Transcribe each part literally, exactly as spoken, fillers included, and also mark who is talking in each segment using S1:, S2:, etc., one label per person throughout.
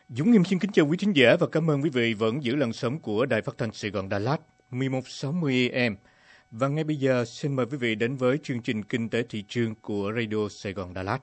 S1: Dũng Nghiêm xin kính chào quý thính giả và cảm ơn quý vị vẫn giữ làn sóng của Đài Phát thanh Sài Gòn Đà Lạt mười một sáu mươi A M. Và ngay bây giờ xin mời quý vị đến với chương trình Kinh tế thị trường của Radio Sài Gòn Đà Lạt.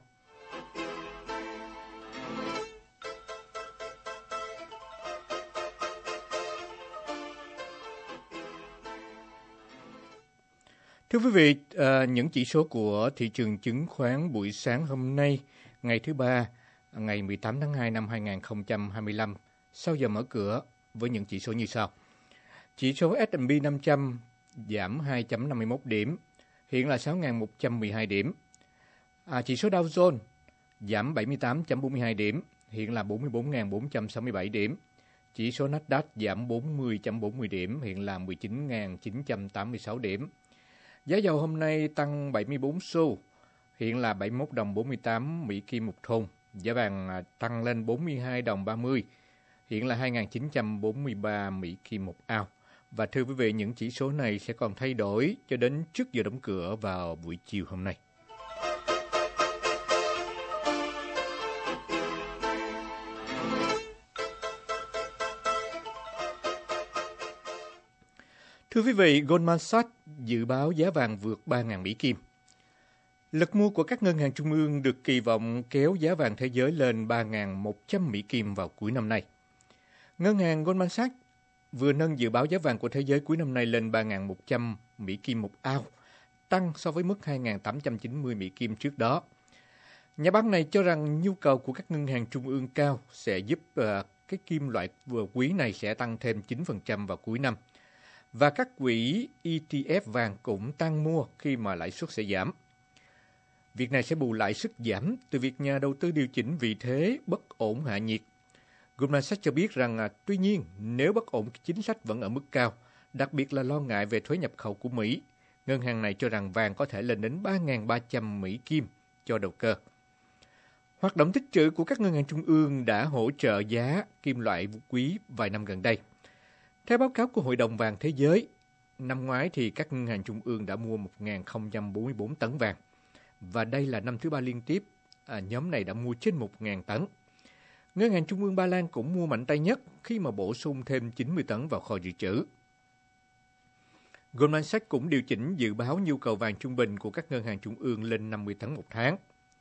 S1: Thưa quý vị, à, những chỉ số của thị trường chứng khoán buổi sáng hôm nay, ngày thứ Ba, ngày mười tám tháng hai năm hai nghìn không trăm hai mươi lăm, sau giờ mở cửa với những chỉ số như sau. Chỉ số S and P năm trăm giảm hai phẩy năm mươi mốt điểm, hiện là sáu nghìn một trăm mười hai điểm. À, chỉ số Dow Jones giảm bảy mươi tám phẩy bốn mươi hai điểm, hiện là bốn mươi bốn nghìn bốn trăm sáu mươi bảy điểm. Chỉ số Nasdaq giảm bốn mươi phẩy bốn mươi điểm, hiện là mười chín nghìn chín trăm tám mươi sáu điểm. Giá dầu hôm nay tăng bảy mươi bốn xu, hiện là bảy mươi mốt đồng bốn mươi tám Mỹ Kim một thùng. Giá vàng tăng lên bốn mươi hai đồng ba mươi, hiện là hai nghìn chín trăm bốn mươi ba Mỹ Kim một ao. Và thưa quý vị, những chỉ số này sẽ còn thay đổi cho đến trước giờ đóng cửa vào buổi chiều hôm nay. Thưa quý vị, Goldman Sachs dự báo giá vàng vượt ba nghìn Mỹ Kim. Lực mua của các ngân hàng trung ương được kỳ vọng kéo giá vàng thế giới lên ba nghìn một trăm Mỹ Kim vào cuối năm nay. Ngân hàng Goldman Sachs vừa nâng dự báo giá vàng của thế giới cuối năm nay lên ba nghìn một trăm Mỹ Kim một ao, tăng so với mức hai nghìn tám trăm chín mươi Mỹ Kim trước đó. Nhà bán này cho rằng nhu cầu của các ngân hàng trung ương cao sẽ giúp uh, cái kim loại vừa quý này sẽ tăng thêm chín phần trăm vào cuối năm. Và các quỹ E T F vàng cũng tăng mua khi mà lãi suất sẽ giảm. Việc này sẽ bù lại sức giảm từ việc nhà đầu tư điều chỉnh vị thế bất ổn hạ nhiệt. Goldman Sachs cho biết rằng, à, tuy nhiên, nếu bất ổn chính sách vẫn ở mức cao, đặc biệt là lo ngại về thuế nhập khẩu của Mỹ, ngân hàng này cho rằng vàng có thể lên đến ba nghìn ba trăm Mỹ Kim cho đầu cơ. Hoạt động tích trữ của các ngân hàng trung ương đã hỗ trợ giá kim loại quý vài năm gần đây. Theo báo cáo của Hội đồng vàng Thế giới, năm ngoái thì các ngân hàng trung ương đã mua một nghìn không trăm bốn mươi bốn tấn vàng. Và đây là năm thứ ba liên tiếp, à, nhóm này đã mua trên một nghìn tấn. Ngân hàng Trung ương Ba Lan cũng mua mạnh tay nhất khi mà bổ sung thêm chín mươi tấn vào kho dự trữ. Goldman Sachs cũng điều chỉnh dự báo nhu cầu vàng trung bình của các ngân hàng trung ương lên năm mươi tấn một tháng.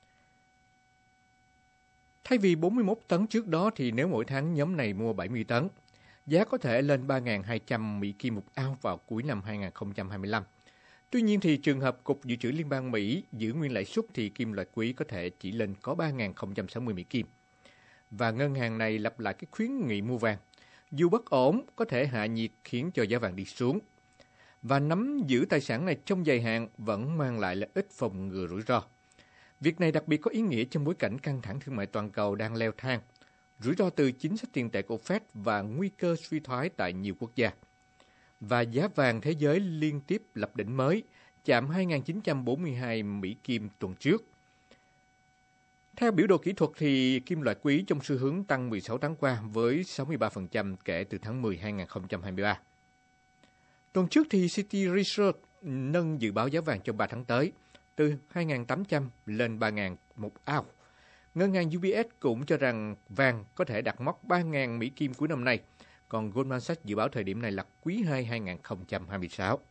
S1: Thay vì bốn mươi mốt tấn trước đó thì nếu mỗi tháng nhóm này mua bảy mươi tấn, giá có thể lên ba nghìn hai trăm Mỹ Kim một ao vào cuối năm hai nghìn không trăm hai mươi lăm. Tuy nhiên thì trường hợp Cục Dự trữ Liên bang Mỹ giữ nguyên lãi suất thì kim loại quý có thể chỉ lên có ba nghìn không trăm sáu mươi Mỹ Kim. Và ngân hàng này lặp lại cái khuyến nghị mua vàng. Dù bất ổn, có thể hạ nhiệt khiến cho giá vàng đi xuống. Và nắm giữ tài sản này trong dài hạn vẫn mang lại lợi ích phòng ngừa rủi ro. Việc này đặc biệt có ý nghĩa trong bối cảnh căng thẳng thương mại toàn cầu đang leo thang, rủi ro từ chính sách tiền tệ của Fed và nguy cơ suy thoái tại nhiều quốc gia. Và giá vàng thế giới liên tiếp lập đỉnh mới, chạm hai nghìn chín trăm bốn mươi hai Mỹ Kim tuần trước. Theo biểu đồ kỹ thuật thì kim loại quý trong xu hướng tăng mười sáu tháng qua với sáu mươi ba phần trăm kể từ tháng mười hai nghìn không trăm hai mươi ba. Tuần trước thì Citi Research nâng dự báo giá vàng trong ba tháng tới từ hai nghìn tám trăm lên ba nghìn một ao. Ngân hàng U B S cũng cho rằng vàng có thể đạt mốc ba nghìn Mỹ Kim cuối năm nay. Còn Goldman Sachs dự báo thời điểm này là quý hai hai nghìn không trăm hai mươi sáu.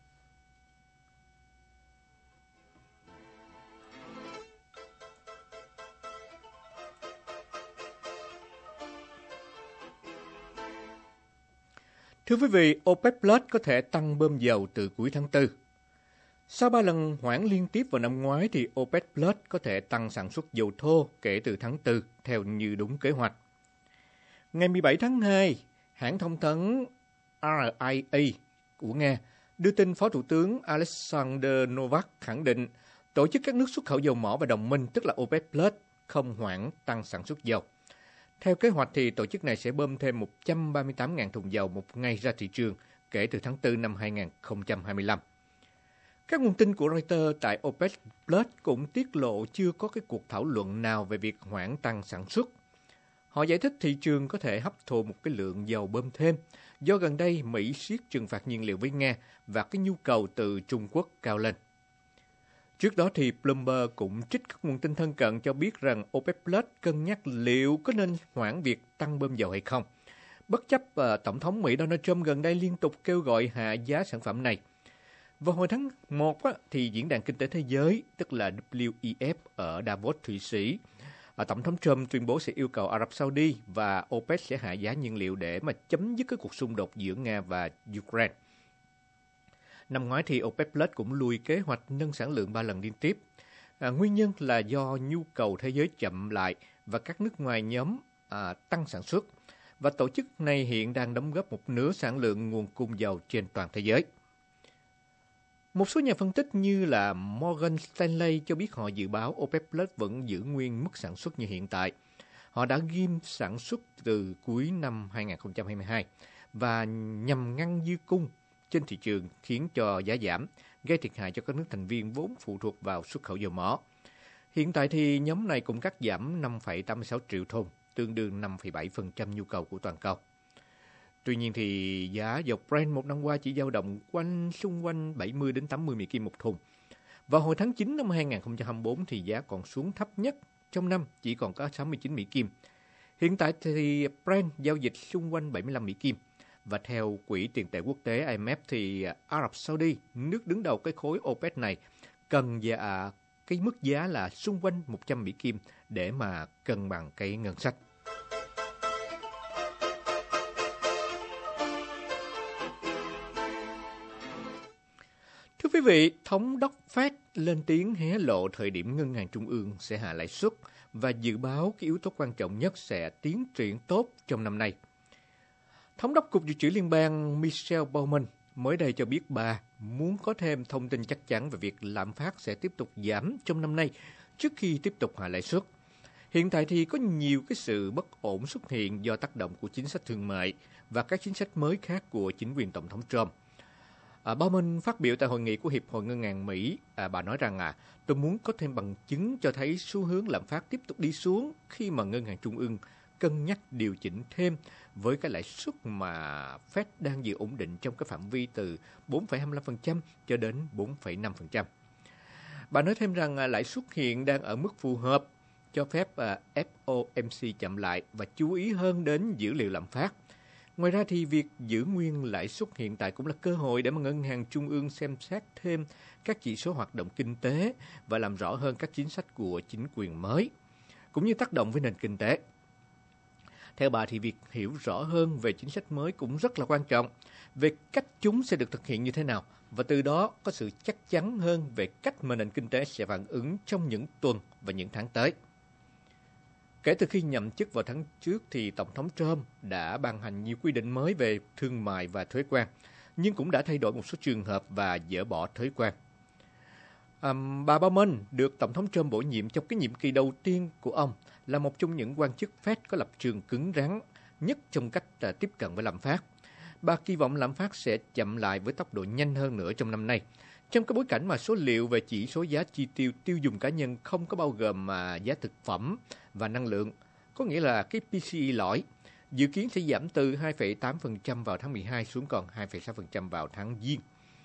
S1: Thưa quý vị, OPEC Plus có thể tăng bơm dầu từ cuối tháng tư. Sau ba lần hoãn liên tiếp vào năm ngoái thì OPEC Plus có thể tăng sản xuất dầu thô kể từ tháng tư theo như đúng kế hoạch. Ngày mười bảy tháng hai, hãng thông tấn R I A của Nga đưa tin Phó Thủ tướng Alexander Novak khẳng định tổ chức các nước xuất khẩu dầu mỏ và đồng minh, tức là OPEC Plus, không hoãn tăng sản xuất dầu. Theo kế hoạch thì tổ chức này sẽ bơm thêm một trăm ba mươi tám nghìn thùng dầu một ngày ra thị trường kể từ tháng tư năm hai nghìn không trăm hai mươi lăm. Các nguồn tin của Reuters tại OPEC Plus cũng tiết lộ chưa có cái cuộc thảo luận nào về việc hoãn tăng sản xuất. Họ giải thích thị trường có thể hấp thụ một cái lượng dầu bơm thêm do gần đây Mỹ siết trừng phạt nhiên liệu với Nga và cái nhu cầu từ Trung Quốc cao lên. Trước đó thì Bloomberg cũng trích các nguồn tin thân cận cho biết rằng OPEC Plus cân nhắc liệu có nên hoãn việc tăng bơm dầu hay không. Bất chấp uh, Tổng thống Mỹ Donald Trump gần đây liên tục kêu gọi hạ giá sản phẩm này. Vào hồi tháng một á, thì Diễn đàn Kinh tế Thế giới, tức là W E F ở Davos, Thụy Sĩ, uh, Tổng thống Trump tuyên bố sẽ yêu cầu Ả Rập Saudi và OPEC sẽ hạ giá nhiên liệu để mà chấm dứt cái cuộc xung đột giữa Nga và Ukraine. Năm ngoái thì OPEC Plus cũng lùi kế hoạch nâng sản lượng ba lần liên tiếp. À, nguyên nhân là do nhu cầu thế giới chậm lại và các nước ngoài nhóm à, tăng sản xuất. Và tổ chức này hiện đang đóng góp một nửa sản lượng nguồn cung dầu trên toàn thế giới. Một số nhà phân tích như là Morgan Stanley cho biết họ dự báo OPEC Plus vẫn giữ nguyên mức sản xuất như hiện tại. Họ đã ghim sản xuất từ cuối năm hai không hai hai và nhằm ngăn dư cung trên thị trường khiến cho giá giảm, gây thiệt hại cho các nước thành viên vốn phụ thuộc vào xuất khẩu dầu mỏ. Hiện tại thì nhóm này cũng cắt giảm năm phẩy tám mươi sáu triệu thùng, tương đương năm phẩy bảy phần trăm nhu cầu của toàn cầu. Tuy nhiên thì giá dầu Brent một năm qua chỉ dao động quanh xung quanh bảy mươi đến tám mươi Mỹ Kim một thùng. Vào hồi tháng chín năm hai không hai tư thì giá còn xuống thấp nhất trong năm, chỉ còn có sáu mươi chín Mỹ Kim. Hiện tại thì Brent giao dịch xung quanh bảy mươi lăm Mỹ Kim. Và theo Quỹ tiền tệ quốc tế I M F thì Ả Rập Saudi, nước đứng đầu cái khối OPEC này, cần giá, cái mức giá là xung quanh một trăm Mỹ Kim để mà cân bằng cái ngân sách. Thưa quý vị, Thống đốc Fed lên tiếng hé lộ thời điểm Ngân hàng Trung ương sẽ hạ lãi suất và dự báo cái yếu tố quan trọng nhất sẽ tiến triển tốt trong năm nay. Thống đốc Cục Dự trữ Liên bang Michelle Bowman mới đây cho biết bà muốn có thêm thông tin chắc chắn về việc lạm phát sẽ tiếp tục giảm trong năm nay trước khi tiếp tục hạ lãi suất. Hiện tại thì có nhiều cái sự bất ổn xuất hiện do tác động của chính sách thương mại và các chính sách mới khác của chính quyền Tổng thống Trump. À, Bowman phát biểu tại hội nghị của Hiệp hội Ngân hàng Mỹ, à, bà nói rằng à, tôi muốn có thêm bằng chứng cho thấy xu hướng lạm phát tiếp tục đi xuống khi mà Ngân hàng Trung ương cân nhắc điều chỉnh thêm với cái lãi suất mà Fed đang giữ ổn định trong cái phạm vi từ bốn phẩy hai mươi lăm phần trăm cho đến bốn phẩy năm phần trăm. Bà nói thêm rằng à, lãi suất hiện đang ở mức phù hợp, cho phép à, F O M C chậm lại và chú ý hơn đến dữ liệu lạm phát. Ngoài ra thì việc giữ nguyên lãi suất hiện tại cũng là cơ hội để mà Ngân hàng Trung ương xem xét thêm các chỉ số hoạt động kinh tế và làm rõ hơn các chính sách của chính quyền mới, cũng như tác động với nền kinh tế. Theo bà thì việc hiểu rõ hơn về chính sách mới cũng rất là quan trọng, về cách chúng sẽ được thực hiện như thế nào, và từ đó có sự chắc chắn hơn về cách mà nền kinh tế sẽ phản ứng trong những tuần và những tháng tới. Kể từ khi nhậm chức vào tháng trước thì Tổng thống Trump đã ban hành nhiều quy định mới về thương mại và thuế quan, nhưng cũng đã thay đổi một số trường hợp và dỡ bỏ thuế quan. À, bà Bowman được Tổng thống Trump bổ nhiệm trong cái nhiệm kỳ đầu tiên của ông là một trong những quan chức Fed có lập trường cứng rắn nhất trong cách à, tiếp cận với lạm phát. Bà kỳ vọng lạm phát sẽ chậm lại với tốc độ nhanh hơn nữa trong năm nay, trong cái bối cảnh mà số liệu về chỉ số giá chi tiêu tiêu dùng cá nhân không có bao gồm mà giá thực phẩm và năng lượng, có nghĩa là cái P C E lõi, dự kiến sẽ giảm từ hai phẩy tám phần trăm vào tháng mười hai xuống còn hai phẩy sáu phần trăm vào tháng Giêng.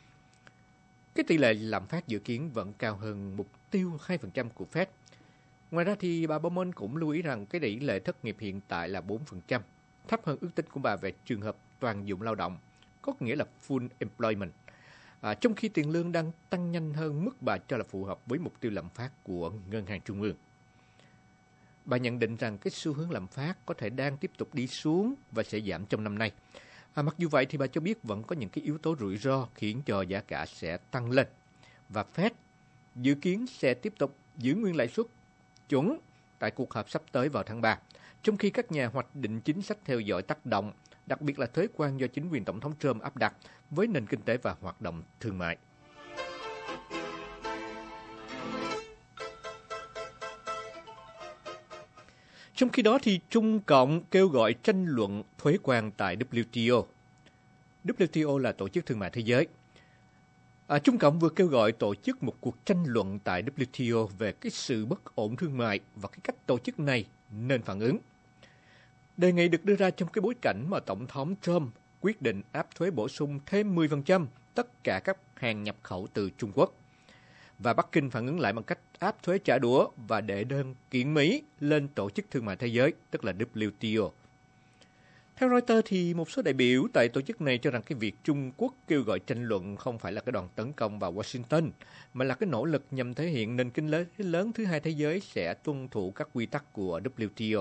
S1: Cái tỷ lệ lạm phát dự kiến vẫn cao hơn mục tiêu hai phần trăm của Fed. Ngoài ra thì bà Bowman cũng lưu ý rằng cái tỷ lệ thất nghiệp hiện tại là bốn phần trăm, thấp hơn ước tính của bà về trường hợp toàn dụng lao động, có nghĩa là full employment. À, trong khi tiền lương đang tăng nhanh hơn mức bà cho là phù hợp với mục tiêu lạm phát của Ngân hàng Trung ương. Bà nhận định rằng cái xu hướng lạm phát có thể đang tiếp tục đi xuống và sẽ giảm trong năm nay. À, mặc dù vậy thì bà cho biết vẫn có những cái yếu tố rủi ro khiến cho giá cả sẽ tăng lên. Và Fed dự kiến sẽ tiếp tục giữ nguyên lãi suất chuẩn tại cuộc họp sắp tới vào tháng ba, trong khi các nhà hoạch định chính sách theo dõi tác động, đặc biệt là thuế quan do chính quyền Tổng thống Trump áp đặt với nền kinh tế và hoạt động thương mại. Trong khi đó thì Trung Cộng kêu gọi tranh luận thuế quan tại W T O. W T O là Tổ chức Thương mại Thế giới. À, Trung Cộng vừa kêu gọi tổ chức một cuộc tranh luận tại W T O về cái sự bất ổn thương mại và cái cách tổ chức này nên phản ứng. Đề nghị được đưa ra trong cái bối cảnh mà Tổng thống Trump quyết định áp thuế bổ sung thêm mười phần trăm tất cả các hàng nhập khẩu từ Trung Quốc. và Bắc Kinh phản ứng lại bằng cách áp thuế trả đũa và đệ đơn kiện Mỹ lên Tổ chức Thương mại Thế giới, tức là W T O. Theo Reuters thì một số đại biểu tại tổ chức này cho rằng cái việc Trung Quốc kêu gọi tranh luận không phải là cái đòn tấn công vào Washington, mà là cái nỗ lực nhằm thể hiện nền kinh tế lớn thứ hai thế giới sẽ tuân thủ các quy tắc của W T O.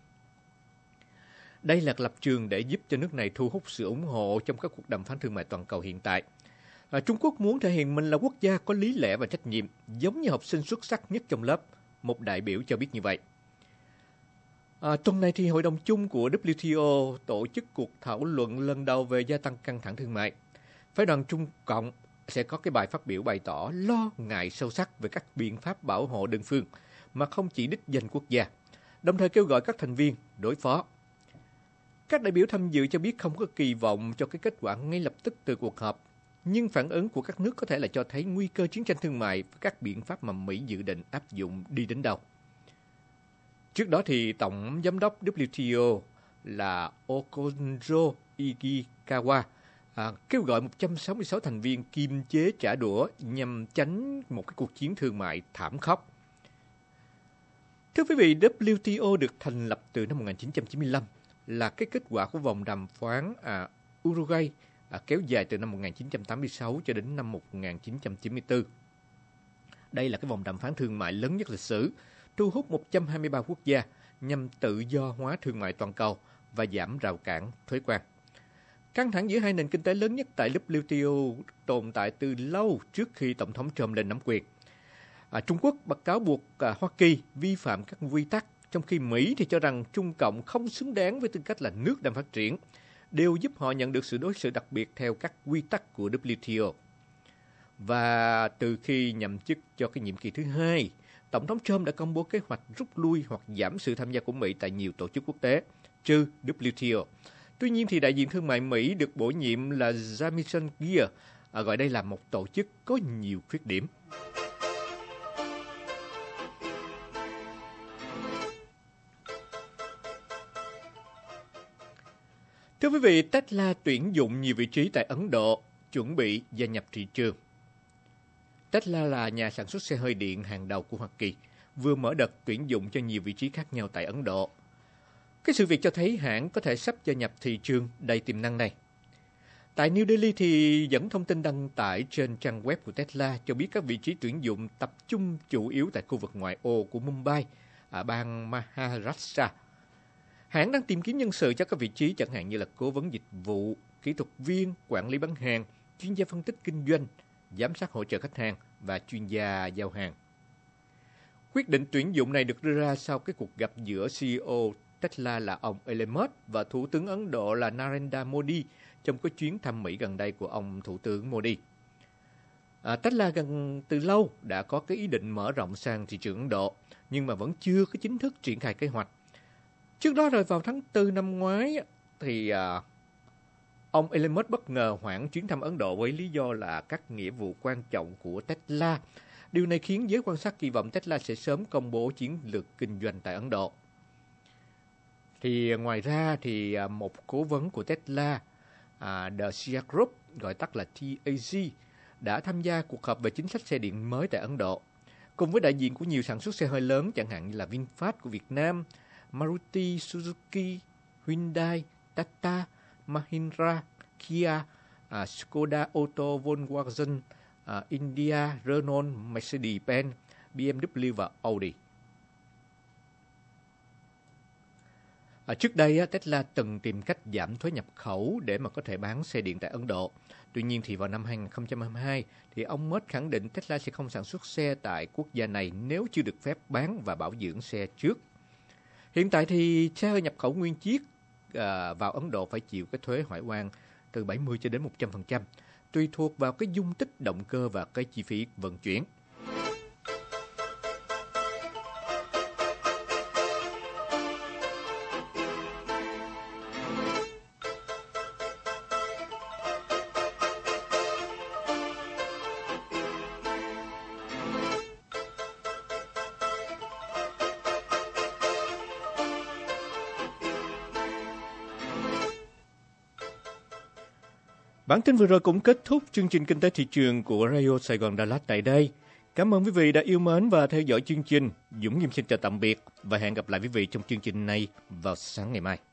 S1: Đây là lập trường để giúp cho nước này thu hút sự ủng hộ trong các cuộc đàm phán thương mại toàn cầu hiện tại. À, Trung Quốc muốn thể hiện mình là quốc gia có lý lẽ và trách nhiệm, giống như học sinh xuất sắc nhất trong lớp, một đại biểu cho biết như vậy. À, tuần này thì Hội đồng chung của W T O tổ chức cuộc thảo luận lần đầu về gia tăng căng thẳng thương mại. Phái đoàn Trung Cộng sẽ có cái bài phát biểu bày tỏ lo ngại sâu sắc về các biện pháp bảo hộ đơn phương, mà không chỉ đích danh quốc gia, đồng thời kêu gọi các thành viên đối phó. Các đại biểu tham dự cho biết không có kỳ vọng cho cái kết quả ngay lập tức từ cuộc họp, nhưng phản ứng của các nước có thể là cho thấy nguy cơ chiến tranh thương mại và các biện pháp mà Mỹ dự định áp dụng đi đến đâu. Trước đó thì Tổng Giám đốc W T O là Okonjo Iweala à, kêu gọi một trăm sáu mươi sáu thành viên kiềm chế trả đũa nhằm tránh một cái cuộc chiến thương mại thảm khốc. Thưa quý vị, W T O được thành lập từ năm một nghìn chín trăm chín mươi lăm, là cái kết quả của vòng đàm phán à, Uruguay à, kéo dài từ năm một nghìn chín trăm tám mươi sáu cho đến năm một nghìn chín trăm chín mươi tư. Đây là cái vòng đàm phán thương mại lớn nhất lịch sử, thu hút một trăm hai mươi ba quốc gia nhằm tự do hóa thương mại toàn cầu và giảm rào cản thuế quan. Căng thẳng giữa hai nền kinh tế lớn nhất tại W T O tồn tại từ lâu trước khi Tổng thống Trump lên nắm quyền. À, Trung Quốc bật cáo buộc à, Hoa Kỳ vi phạm các quy tắc, trong khi Mỹ thì cho rằng Trung Cộng không xứng đáng với tư cách là nước đang phát triển, đều giúp họ nhận được sự đối xử đặc biệt theo các quy tắc của W T O. Và từ khi nhậm chức cho cái nhiệm kỳ thứ hai, Tổng thống Trump đã công bố kế hoạch rút lui hoặc giảm sự tham gia của Mỹ tại nhiều tổ chức quốc tế, trừ W T O. Tuy nhiên thì đại diện thương mại Mỹ được bổ nhiệm là Jamieson Greer, à, gọi đây là một tổ chức có nhiều khuyết điểm. Thưa quý vị, Tesla tuyển dụng nhiều vị trí tại Ấn Độ, chuẩn bị gia nhập thị trường. Tesla là nhà sản xuất xe hơi điện hàng đầu của Hoa Kỳ, vừa mở đợt tuyển dụng cho nhiều vị trí khác nhau tại Ấn Độ. Cái sự việc cho thấy hãng có thể sắp gia nhập thị trường đầy tiềm năng này. Tại New Delhi thì dẫn thông tin đăng tải trên trang web của Tesla cho biết các vị trí tuyển dụng tập trung chủ yếu tại khu vực ngoại ô của Mumbai, ở bang Maharashtra. Hãng đang tìm kiếm nhân sự cho các vị trí chẳng hạn như là cố vấn dịch vụ, kỹ thuật viên, quản lý bán hàng, chuyên gia phân tích kinh doanh, giám sát hỗ trợ khách hàng và chuyên gia giao hàng. Quyết định tuyển dụng này được đưa ra sau cái cuộc gặp giữa xê e ô Tesla là ông Elon Musk và Thủ tướng Ấn Độ là Narendra Modi trong cái chuyến thăm Mỹ gần đây của ông Thủ tướng Modi. À, Tesla gần từ lâu đã có cái ý định mở rộng sang thị trường Ấn Độ, nhưng mà vẫn chưa có chính thức triển khai kế hoạch. Trước đó rồi vào tháng tư năm ngoái thì à, ông Elon Musk bất ngờ hoãn chuyến thăm Ấn Độ với lý do là các nghĩa vụ quan trọng của Tesla. Điều này khiến giới quan sát kỳ vọng Tesla sẽ sớm công bố chiến lược kinh doanh tại Ấn Độ. Thì ngoài ra thì à, một cố vấn của Tesla, à, The Sia Group, gọi tắt là T A G, đã tham gia cuộc họp về chính sách xe điện mới tại Ấn Độ, cùng với đại diện của nhiều sản xuất xe hơi lớn chẳng hạn như là VinFast của Việt Nam, Maruti Suzuki, Hyundai, Tata, Mahindra, Kia, uh, Skoda Auto, Volkswagen, uh, India, Renault, Mercedes-Benz, B M W và Audi. À, trước đây, Tesla từng tìm cách giảm thuế nhập khẩu để mà có thể bán xe điện tại Ấn Độ. Tuy nhiên thì vào năm hai không hai hai, thì ông Musk khẳng định Tesla sẽ không sản xuất xe tại quốc gia này nếu chưa được phép bán và bảo dưỡng xe trước. Hiện tại thì xe hơi nhập khẩu nguyên chiếc à, vào Ấn Độ phải chịu cái thuế hải quan từ bảy mươi cho đến một trăm phần trăm, tùy thuộc vào cái dung tích động cơ và cái chi phí vận chuyển. Bản tin vừa rồi cũng kết thúc chương trình Kinh tế thị trường của Radio Sài Gòn Đà Lạt tại đây. Cảm ơn quý vị đã yêu mến và theo dõi chương trình. Dũng Nghiêm xin chào tạm biệt và hẹn gặp lại quý vị trong chương trình này vào sáng ngày mai.